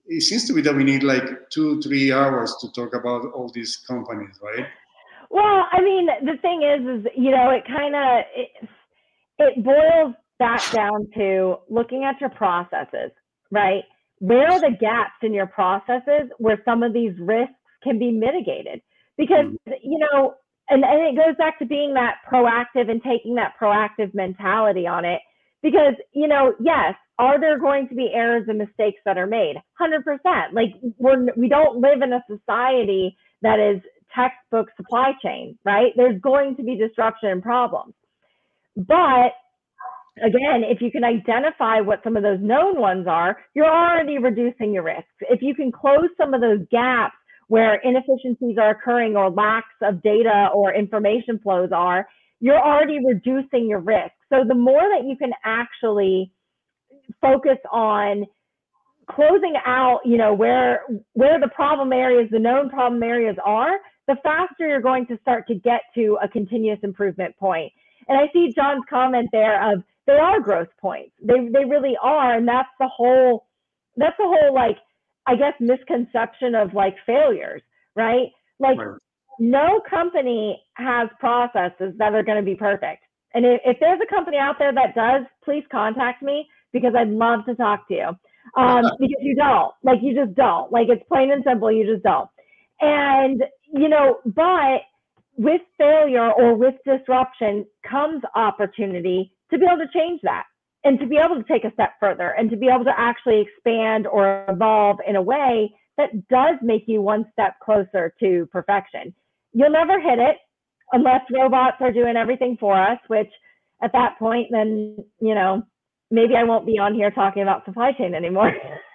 it seems to be that we need like two, three hours to talk about all these companies, right?
Well, I mean, the thing is, is, you know, it kind of, it, it boils back down to looking at your processes, right? Where are the gaps in your processes where some of these risks can be mitigated? Because, mm-hmm. you know, and, and it goes back to being that proactive and taking that proactive mentality on it. Because, you know, yes, are there going to be errors and mistakes that are made? one hundred percent. Like, we're, we don't live in a society that is textbook supply chain, right? There's going to be disruption and problems. But again, if you can identify what some of those known ones are, you're already reducing your risks. If you can close some of those gaps where inefficiencies are occurring or lacks of data or information flows are, you're already reducing your risk. So the more that you can actually focus on closing out, you know, where where the problem areas, the known problem areas are, the faster you're going to start to get to a continuous improvement point. And I see John's comment there of they are growth points. They they really are, and that's the whole that's the whole like I guess misconception of like failures, right? Like right. No company has processes that are going to be perfect. And if, if there's a company out there that does, please contact me because I'd love to talk to you. Um, because you don't, like you just don't. Like it's plain and simple, you just don't. And you know, but with failure or with disruption comes opportunity to be able to change that and to be able to take a step further and to be able to actually expand or evolve in a way that does make you one step closer to perfection. You'll never hit it unless robots are doing everything for us, which at that point, then, you know, maybe I won't be on here talking about supply chain anymore.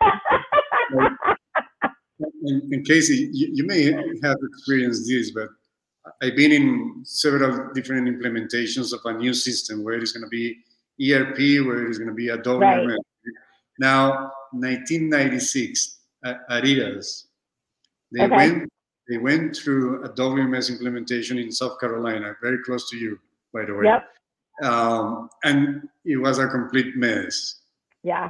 And, and Casey, you, you may have experienced this, but I've been in several different implementations of a new system where it's going to be E R P, where it's going to be a W M S. Right. Now, nineteen ninety-six, Adidas, they okay. went they went through a W M S implementation in South Carolina, very close to you, by the way.
Yep.
Um, and it was a complete mess.
Yeah.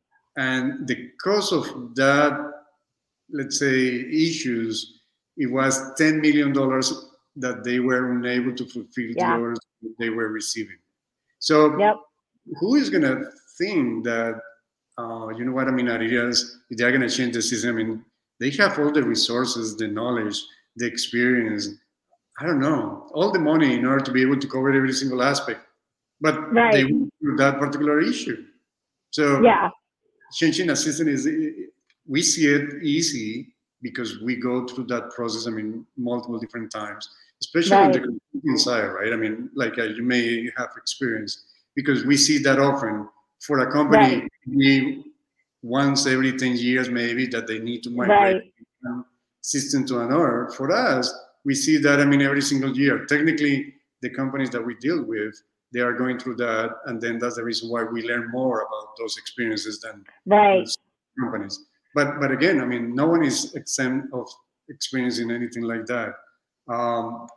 And the cause of that, let's say, issues, it was ten million dollars that they were unable to fulfill yeah. the orders they were receiving. So
yep.
who is going to think that, uh, you know what I mean, Adidas, they're going to change the system? I mean, they have all the resources, the knowledge, the experience, I don't know, all the money in order to be able to cover every single aspect. But right. they went through that particular issue. So
yeah.
changing a system is, we see it easy because we go through that process, I mean, multiple different times, especially right. on the consulting side, right? I mean, like uh, you may have experience, because we see that often for a company, right. we, once every ten years maybe, that they need to migrate right. one system to another. For us, we see that, I mean, every single year. Technically, the companies that we deal with, they are going through that, and then that's the reason why we learn more about those experiences than
right.
those companies. But but again, I mean, no one is exempt of experiencing anything like that. Um,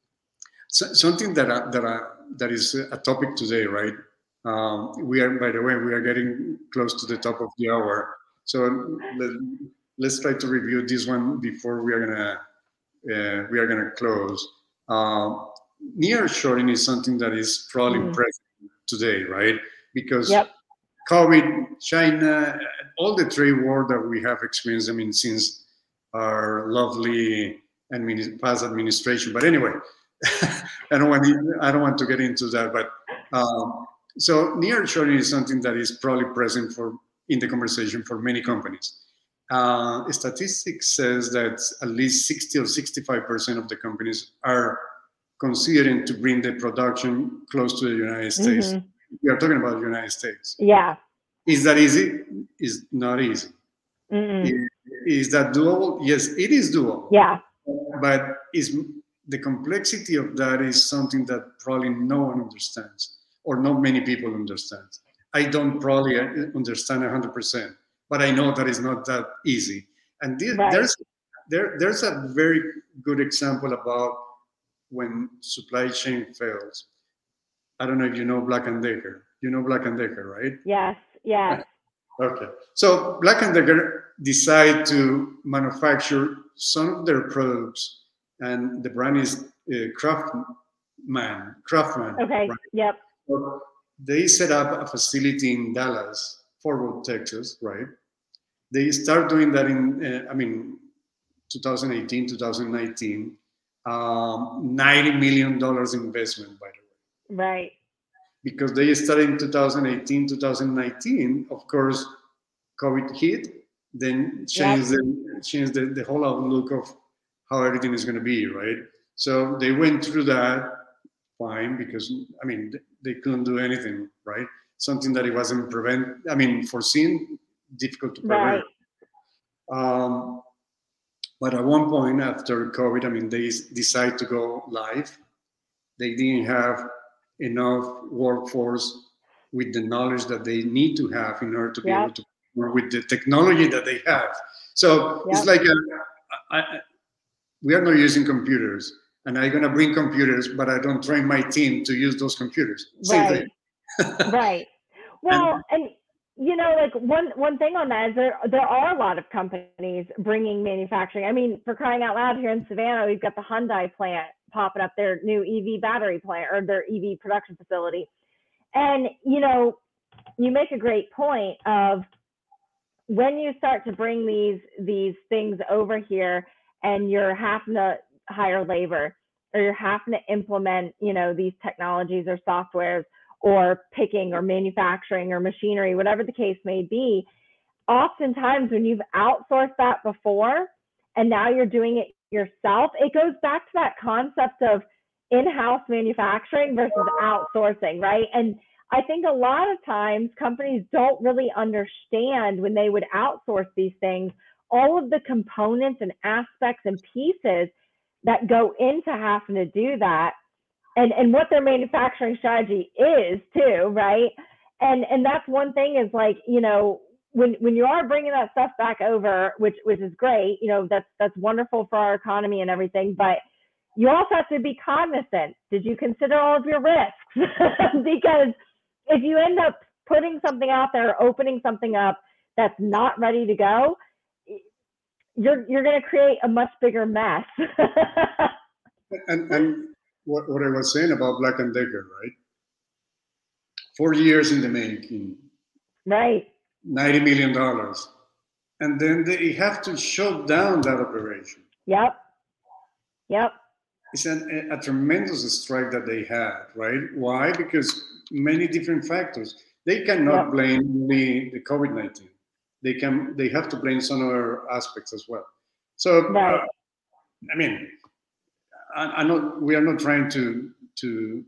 so, something that I, that I, that is a topic today, right? Um, we are, by the way, we are getting close to the top of the hour. So let, let's try to review this one before we are gonna uh, we are gonna close. Uh, nearshoring is something that is probably mm. present today, right? Because
yep.
COVID, China, all the trade war that we have experienced, I mean, since our lovely admin, past administration. But anyway, I don't want to, I don't want to get into that. But um, so nearshoring is something that is probably present for in the conversation for many companies. Uh, statistics says that at least sixty or sixty-five percent of the companies are considering to bring the production close to the United States. Mm-hmm. We are talking about the United States.
Yeah.
Is that easy? Is not easy. Is, is that doable? Yes, it is doable.
Yeah.
But is the complexity of that is something that probably no one understands, or not many people understand. I don't probably understand one hundred percent, but I know that it's not that easy. And this, right. there's there there's a very good example about when supply chain fails. I don't know if you know Black and Decker. You know Black and Decker, right?
Yes, yes.
Okay. So Black and Decker decide to manufacture some of their products, and the brand is uh, Craftman. Craftman.
Okay.
Right?
Yep.
So they set up a facility in Dallas, Fort Worth, Texas. Right. They start doing that in, uh, I mean, twenty eighteen, twenty nineteen. Um, ninety million dollars investment, by the way.
Right.
Because they started in twenty eighteen, twenty nineteen. Of course, COVID hit, then changed, yep. the, changed the, the whole outlook of how everything is going to be, right? So they went through that fine because, I mean, they couldn't do anything, right? Something that it wasn't prevent, I mean, foreseen, difficult to prevent. Right. Um, but at one point after COVID, I mean, they decided to go live. They didn't have enough workforce with the knowledge that they need to have in order to be yep. able to work with the technology that they have. So yep. it's like a, I, I, we are not using computers, and I'm gonna bring computers, but I don't train my team to use those computers. Same
right.
thing.
Right. Well, and, and you know, like one one thing on that is there there are a lot of companies bringing manufacturing. I mean, for crying out loud, here in Savannah, we've got the Hyundai plant popping up, their new E V battery plant or their E V production facility. And, you know, you make a great point of when you start to bring these these things over here and you're having to hire labor or you're having to implement, you know, these technologies or softwares or picking or manufacturing or machinery, whatever the case may be, oftentimes when you've outsourced that before and now you're doing it yourself, it goes back to that concept of in-house manufacturing versus outsourcing, right? And I think a lot of times companies don't really understand when they would outsource these things, all of the components and aspects and pieces that go into having to do that, and, and what their manufacturing strategy is too, right? And and that's one thing is like, you know, when when you are bringing that stuff back over, which which is great, you know, that's that's wonderful for our economy and everything, but you also have to be cognizant. Did you consider all of your risks? Because if you end up putting something out there, opening something up that's not ready to go, you're you're going to create a much bigger mess.
and and what, what I was saying about Black and Decker, right? Four years in the making.
Right.
ninety million dollars. And then they have to shut down that operation.
Yep. Yep.
It's an, a, a tremendous strike that they had, right? Why? Because many different factors. They cannot yep. blame only the COVID nineteen. They can. They have to blame some other aspects as well. So, right. uh, I mean, I, I know we are not trying to to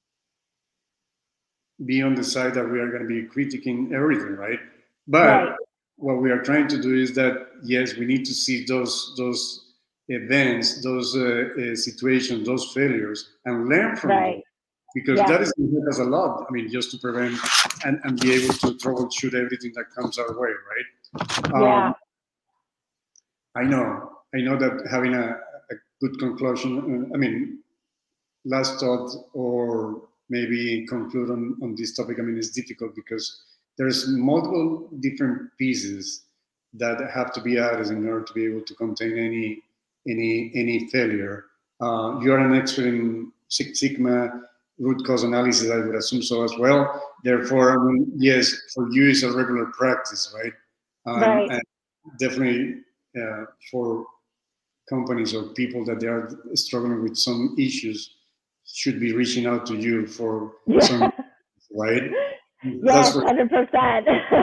be on the side that we are going to be critiquing everything, right? But right. what we are trying to do is that yes, we need to see those those events, those uh, uh, situations, those failures, and learn from right. them. Because yeah. that is going to help us a lot. I mean, just to prevent and, and be able to troubleshoot everything that comes our way, right?
Yeah.
Um, I know. I know that having a, a good conclusion, I mean, last thought or maybe conclude on, on this topic, I mean, it's difficult because there's multiple different pieces that have to be added in order to be able to contain any any any failure. Uh, you're an expert in Six Sigma, root cause analysis, I would assume so as well. Therefore, I mean, yes, for you it's a regular practice, right? Um,
right.
And definitely uh, for companies or people that they are struggling with some issues should be reaching out to you for
yeah.
some, right?
Yes, one hundred percent.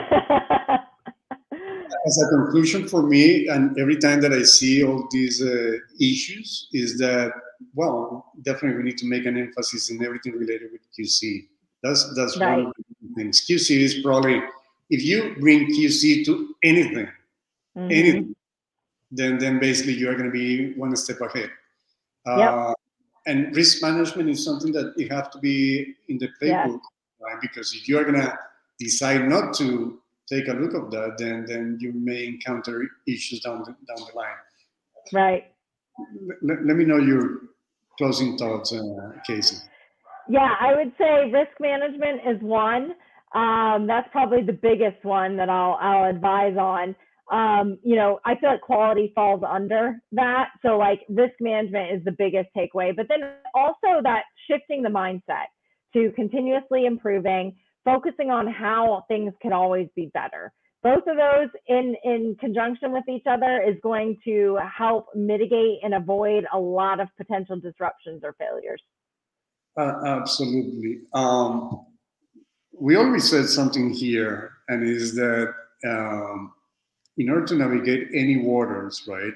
As a conclusion for me, and every time that I see all these uh, issues, is that, well, definitely we need to make an emphasis in everything related with Q C. That's that's right. one of the things. Q C is probably, if you bring Q C to anything, mm-hmm. anything, then then basically you are going to be one step ahead.
Yep.
Uh, and risk management is something that you have to be in the playbook, yeah. right? Because if you are going to decide not to take a look at that, then then you may encounter issues down the, down the line.
Right.
Let, let me know your closing thoughts, uh, Casey.
Yeah, I would say risk management is one. Um, that's probably the biggest one that I'll I'll advise on. Um, you know, I feel like quality falls under that. So like risk management is the biggest takeaway, but then also that shifting the mindset to continuously improving, focusing on how things can always be better. Both of those in, in conjunction with each other is going to help mitigate and avoid a lot of potential disruptions or failures.
Uh, absolutely. Um, we always said something here, and is that um, in order to navigate any waters, right,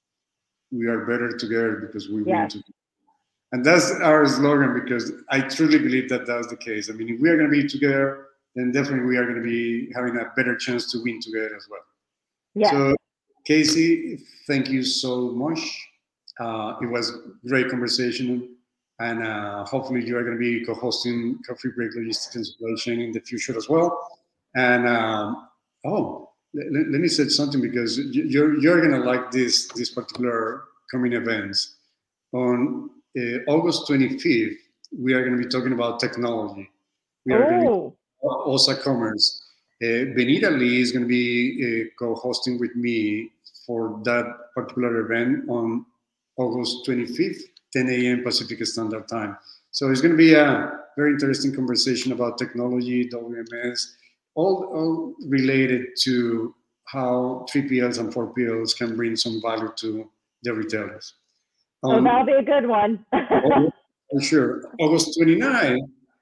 we are better together because we win
Yes.
together. And that's our slogan, because I truly believe that that's the case. I mean, if we are going to be together, then definitely we are going to be having a better chance to win together as well.
Yes.
So, Casey, thank you so much. Uh, it was great conversation, and uh, hopefully you are going to be co-hosting Coffee Break Logistics and Supply Chain in the future as well. And um, oh, let, let me say something, because you're you're going to like this this particular coming events. On uh, August twenty-fifth, we are going to be talking about technology. We are oh. going to be O S A Commerce. Uh, Benita Lee is going to be uh, co-hosting with me for that particular event on August twenty-fifth, ten a.m. Pacific Standard Time. So it's going to be a very interesting conversation about technology, W M S, all, all related to how three P Ls and four P Ls can bring some value to the retailers.
Um, oh, that'll be a good one.
For sure. August twenty-ninth,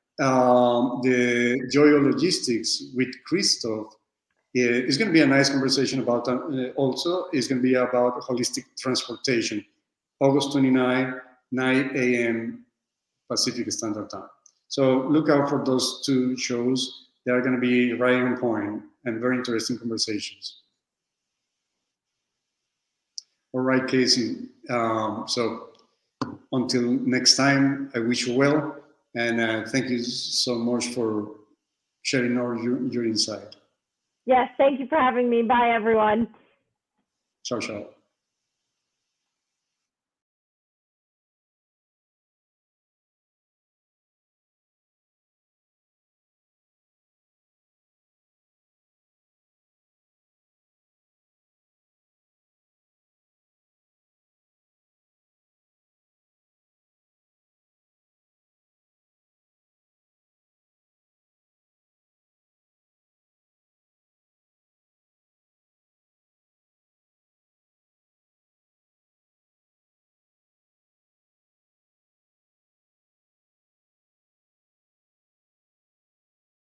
um, the Joyo Logistics with Christoph. It's going to be a nice conversation about, uh, also, it's going to be about holistic transportation. August twenty-ninth, nine a.m. Pacific Standard Time. So look out for those two shows. They are going to be right on point and very interesting conversations. All right, Casey. Um, so until next time, I wish you well. And uh, thank you so much for sharing all your, your insight.
Yes, thank you for having me. Bye, everyone.
Ciao, ciao.